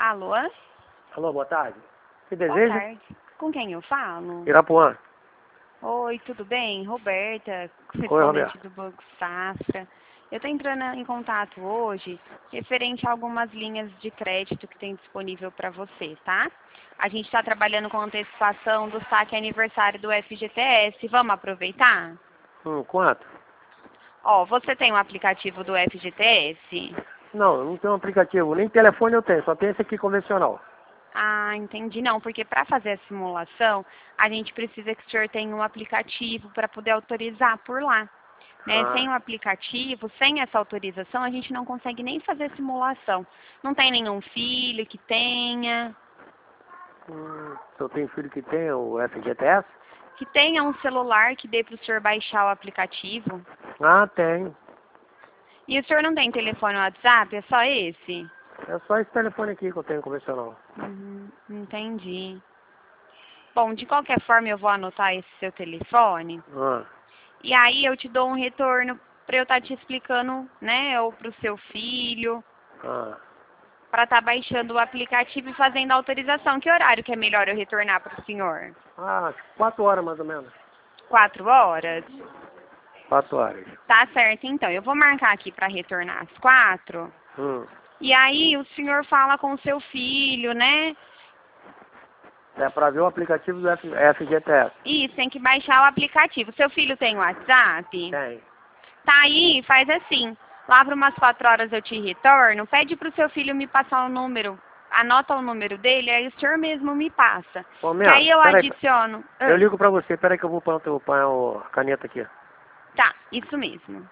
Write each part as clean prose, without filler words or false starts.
Alô? Alô, boa tarde. Que Boa deseja? tarde. Com quem eu falo? Irapuã. Oi, tudo bem? Roberta, Oi, correspondente Roberto. do Banco Safra. Eu estou entrando em contato hoje referente a algumas linhas de crédito que tem disponível para você, tá? A gente está trabalhando com antecipação do saque aniversário do FGTS. Vamos aproveitar? Quanto? Ó, você tem um aplicativo do FGTS? Não, eu não tenho um aplicativo. Nem telefone eu tenho, só tenho esse aqui convencional. Ah, entendi. Não, porque para fazer a simulação, a gente precisa que o senhor tenha um aplicativo para poder autorizar por lá. Né? Sem o Ah, aplicativo, sem essa autorização, a gente não consegue nem fazer a simulação. Não tem nenhum filho que tenha, eu tenho filho que tem o FGTS? que tenha um celular que dê para o senhor baixar o aplicativo. Ah, tenho. E o senhor não tem telefone ou WhatsApp? É só esse? É só esse telefone aqui que eu tenho convencional. Entendi. Bom, de qualquer forma, eu vou anotar esse seu telefone. Ah, E aí eu te dou um retorno para eu estar te explicando, né, ou para o seu filho, ah. para estar baixando o aplicativo e fazendo a autorização. Que horário que é melhor eu retornar para o senhor? Ah, 4 horas mais ou menos. 4 horas? 4 horas. Tá certo, então. Eu vou marcar aqui para retornar às 4. Hum. E aí o senhor fala com o seu filho, né? É pra ver o aplicativo do FGTS. Isso, tem que baixar o aplicativo. Seu filho tem WhatsApp? Tem. Tá aí, faz assim. Lá para umas 4 horas eu te retorno. Pede pro seu filho me passar o número. Anota o número dele, aí o senhor mesmo me passa. Ô, Que aí eu peraí. adiciono. Eu ligo pra você. Peraí que eu vou pôr a caneta aqui. Tá, isso mesmo.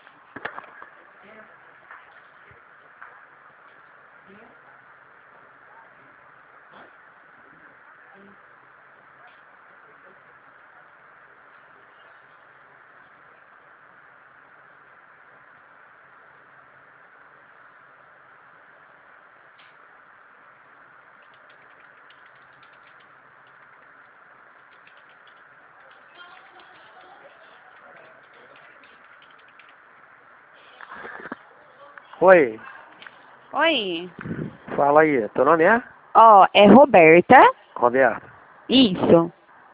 Oi. Oi. Fala aí. Teu nome é? Ó, é Roberta. Roberto. Isso.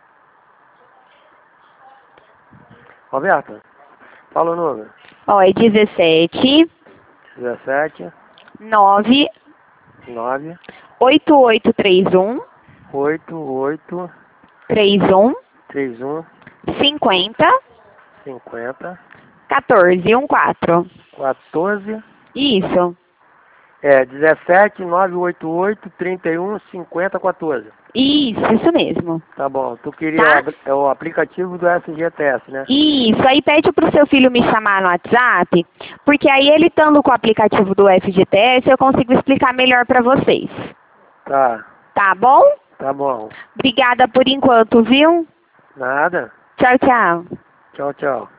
Roberto. Fala o número. Ó, é 17 17 9 9 8831 88 31 31 50 50 14 14. 14. Isso. 17 988 31 50 14. Isso mesmo. Tá bom. Tu queria Tá? o aplicativo do FGTS, né? Isso, aí pede pro seu filho me chamar no WhatsApp, porque aí ele estando com o aplicativo do FGTS, eu consigo explicar melhor para vocês. Tá. Tá bom? Tá bom. Obrigada por enquanto, viu? Nada. Tchau, tchau. Tchau, tchau.